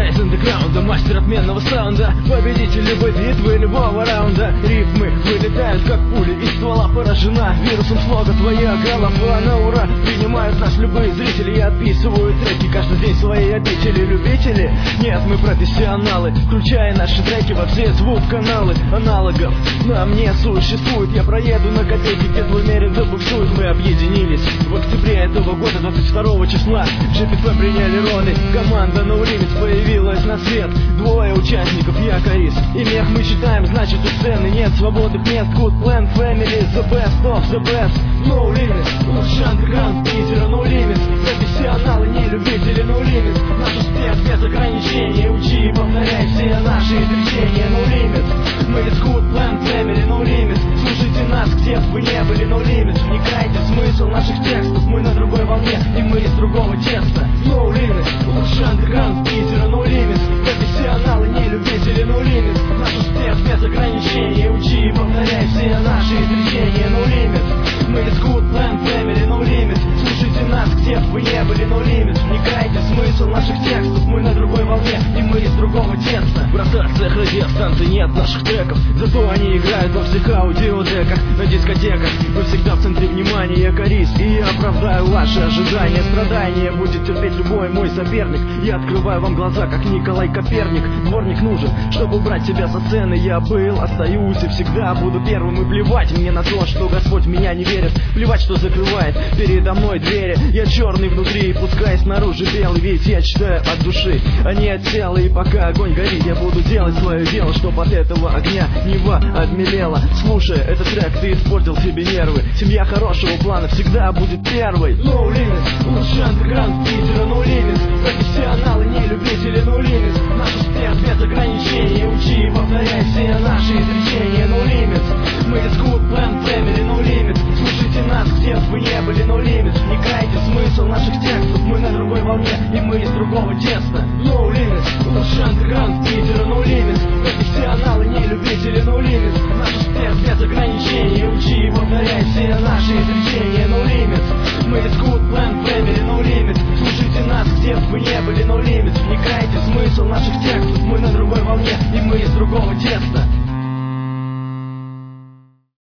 Я из андеграунда, мастер отменного саунда, победитель любой битвы, любого раунда. Рифмы вылетают как пули, из ствола поражена вирусом слога твоя голова на ура. Принимают нас любые зрители, я отписываю треки каждый день свои обители. Любители? Нет, мы профессионалы, включая наши треки во все звук-каналы. Аналогов нам не существует, я проеду на копейки, где твой мерин забуксует. Мы объединились в октябре этого года, 22 числа. В ЖПФ приняли роли, команда No Limits появилась на свет. Двое участников, я Карис и Мех. Мы считаем, значит у сцены нет свободных мест. Good Plan Family, the best of the best. No Limits, лучший андеграунд Питера. No Limits, профессионалы, не любители. No Limits, наш успех без ограничений. Учи и повторяй все наши изречения. No Limits, мы из Good Plan Family. No Limits, слушайте нас, где бы вы не были. No Limits, вникайте в смысл наших текстов. Мы на другой волне, и мы из другого теста. No Limits, лучший андеграунд Питера. No Limits, профессионалы, не любители. No Limits, наш успех без ограничений. Учи и повторяй все наши изречения. No Limits, мы из Good Plan Family. No Limits, слушайте нас, где бы вы не были. No Limits, вникайте в смысл наших текстов. Мы на другой волне, и мы из другого теста. В ротациях радиостанций нет наших треков, зато они играют во всех аудиодеках, на дискотеках. Вы всегда в центре внимания, Карис, и я оправдаю ваши ожидания. Страдания будет терпеть любой мой соперник. Я открываю вам глаза, как Николай Коперник. Дворник нужен, чтобы убрать себя со сцены. Я был, остаюсь и всегда буду первым. И плевать мне на то, что Господь в меня не верит. Плевать, что закрывает передо мной двери. Я черный внутри, пускай снаружи белый. Ведь я читаю от души, а не от тела. И пока огонь горит, я буду делать свое дело, чтоб от этого огня Нева обмелела. Слушая этот трек, ты испортил себе нервы. Семья хорошего плана всегда будет первой. No Limits, лучший андеграунд Питера. No Limits, профессионалы, не любители. No Limits, наш успех без ограничений. Учи и повторяй все наши изречения. No Limits, мы из Good Plan Family. No Limits, слушайте нас, где бы вы не были. No Limits, вникайте в смысл наших текстов. Мы на другой волне, и мы из другого теста. No Limits, лучший андеграунд Питера. No Limits, профессионалы, не любители. No Limits, наш успех без ограничений. Учи и повторяй все наши изречения. No Limits, мы из Good Plan Family. No Limits, слушайте нас, где бы вы не были. No Limits, вникайте в смысл наших текстов. Мы на другой волне, и мы из другого теста.